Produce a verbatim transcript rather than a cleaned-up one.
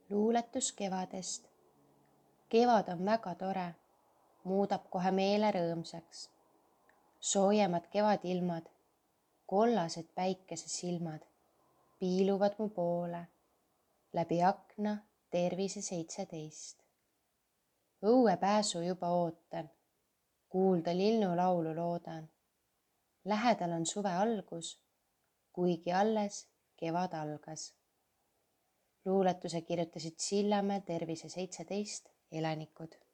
luuletus kevadest. Kevad on väga tore, muudab kohe meele rõõmsaks. Soojemad kevadilmad, kollased päikesesilmad piiluvad mu poole. Läbi akna tervise seitseteist. Õue pääsu juba ootan, kuulda linnulaulu loodan. Lähedal on suve algus, kuigi alles kevad algas. Luuletuse kirjutasid Sillamäe tervise seitseteist elanikud.